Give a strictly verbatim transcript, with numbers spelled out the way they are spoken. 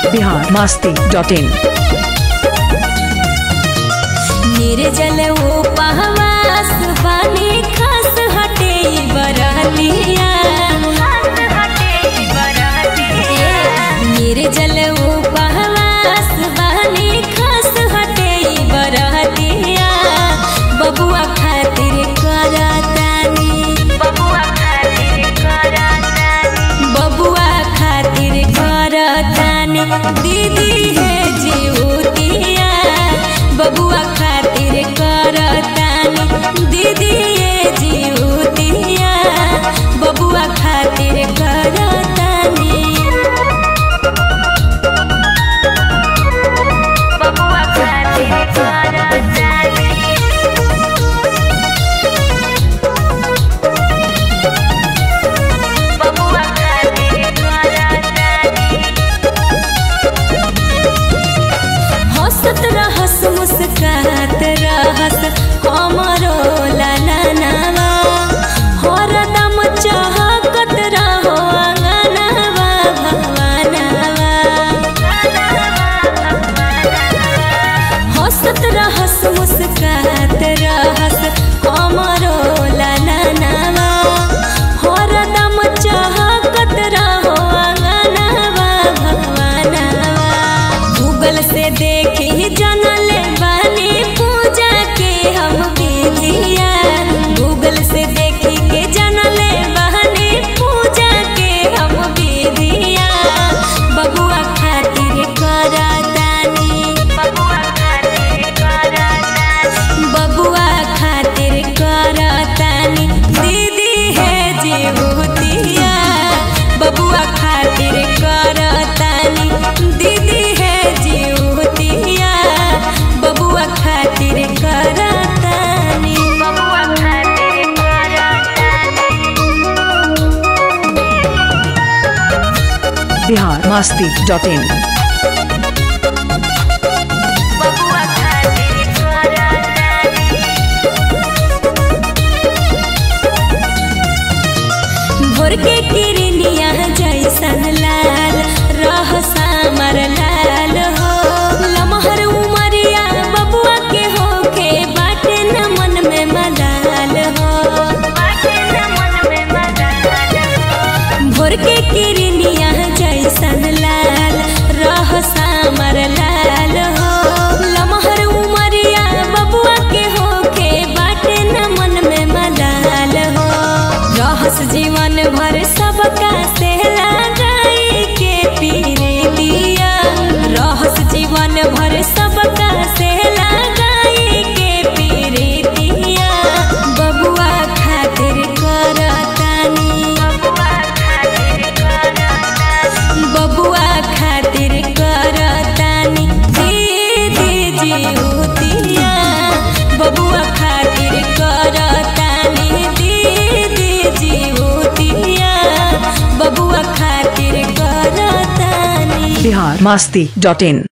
Bihar Masti dot इन। निर्जल वो पहवास बानी खास हटे बरलिया, निर्जल वो पहवास बानी खास हटे बरलिया। बबुआ खातिर करतानी, बबुआ खातिर करतानी, बबुआ खातिर करतानी दीदी है जीवतिया। बबुआ खातिर करतानी दीदी ये जीवतिया। बबुआ खातिर करतानी, बबुआ खातिर करतानी, बबुआ खातिर करतानी। हंसत रहस मुस्कात रहस हमरो लालनवा। हरदम चहकत रहो अंगनवा भवनवा। हंसत रहस मुस्कात रहस हमरो लालनवा। हरदम चहकत रहो अंगनवा भवनवा। गूगल से देखी जनले बानी पूजा के हम विधिया। गूगल से देखी के जनले बानी पूजा के हम विधिया। बबुआ खातिर करतानी, बबुआ खातिर करतानी, बबुआ खातिर करतानी दीदी है जीवतिया। बबुआ खातिर करतानी दीदी है जीवतिया। बबुआ खातिर करतानी, बबुआ खातिर करतानी, बिहार मस्ती डॉट इन। बबुआ खातिर करतानी। भोर के किरनिया जैसन लाल रह सामर लाल हो। लमहर उमरिया बबुआ के होके बाटे न मन में मलाल हो, बाटे न मन में मलाल हो। भोर के किरनिया जैसन लाल रह सामर लाल हो। लमहर उमरिया बबुआ के होके बाटे न मन में मलाल हो। रहस जीवन भर सबका से लगाई के पीरे दिया। रहस जीवन भर सबका से लगाई के पीरे दिया। बबुआ खातिर करतानी, बबुआ खातिर करतानी, बबुआ खातिर करतानी दीदी जीवतिया। बबुआ खातिर करतानी दीदी जीवतिया। बबुआ खातिर करतानी। बिहार मस्ती डॉट इन।